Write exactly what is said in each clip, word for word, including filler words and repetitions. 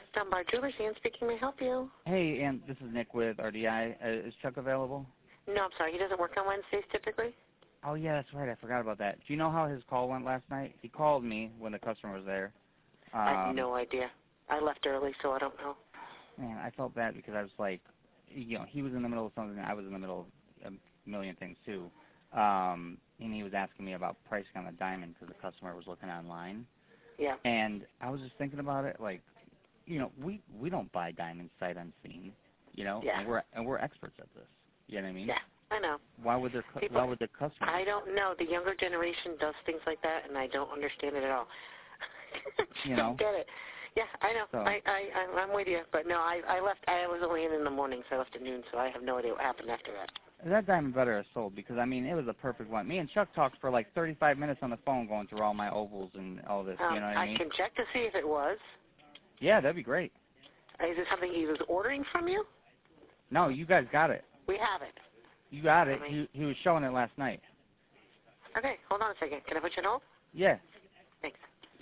Dunbar Jewelers, Ann speaking. May I help you? Hey, Ann, this is Nick with R D I. Uh, is Chuck available? No, I'm sorry. He doesn't work on Wednesdays typically. Oh, yeah, that's right. I forgot about that. Do you know how his call went last night? He called me when the customer was there. Um, I have no idea. I left early, so I don't know. Man, I felt bad because I was like, you know, he was in the middle of something. I was in the middle of a million things, too. Um, and he was asking me about pricing on the diamond because the customer was looking online. Yeah. And I was just thinking about it, like, you know, we, we don't buy diamonds sight unseen, you know, Yeah. and we're and we're experts at this. You know what I mean? Yeah, I know. Why would their cu- People, why would the customer? I don't know. The younger generation does things like that, and I don't understand it at all. You don't know? get it. Yeah, I know. So, I, I, I, I'm with you. But no, I, I left. I was only in in the morning, so I left at noon, so I have no idea what happened after that. that diamond better have sold because, I mean, it was a perfect one. Me and Chuck talked for like thirty-five minutes on the phone going through all my ovals and all this, Um, you know what I mean? I can check to see if it was. Yeah, that'd be great. Is it something he was ordering from you? No, you guys got it. We have it. You got it. I mean, He, he was showing it last night. Okay, hold on a second. Can I put you on hold? Yeah. Thanks.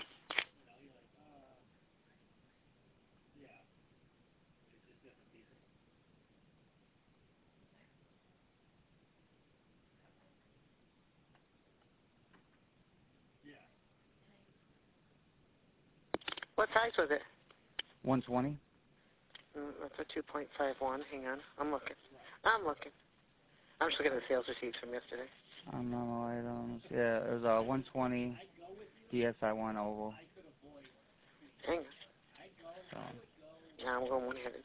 What size was it? one twenty. Mm, that's a two point five one. Hang on. I'm looking. I'm looking. I'm just looking at the sales receipts from yesterday. Oh, no items. Yeah, it was a one twenty D S I one oval. Hang on. So. Yeah, I'm going one-handed.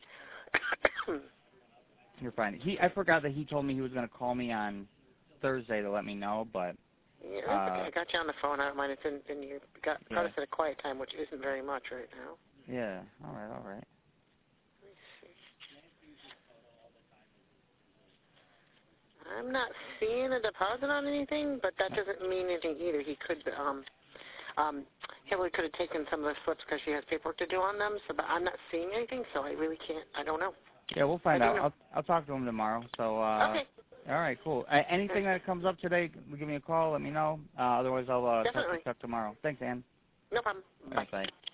You're fine. He, I forgot that he told me he was going to call me on Thursday to let me know, but Yeah, uh, that's okay. I got you on the phone. I don't mind. It's in, in your, got, yeah. got us at a quiet time, which isn't very much right now. Yeah. All right. All right. Let me see. I'm not seeing a deposit on anything, but that doesn't mean anything either. He could, um, um, Hillary could have taken some of the slips because she has paperwork to do on them. So, but I'm not seeing anything, so I really can't. I don't know. Yeah, we'll find I out. I'll I'll talk to him tomorrow. So. Uh, okay. All right. Cool. Uh, anything that comes up today, give me a call. Let me know. Uh, otherwise, I'll uh, talk to Definitely. Chuck tomorrow. Thanks, Ann. No problem. All Bye. right, bye.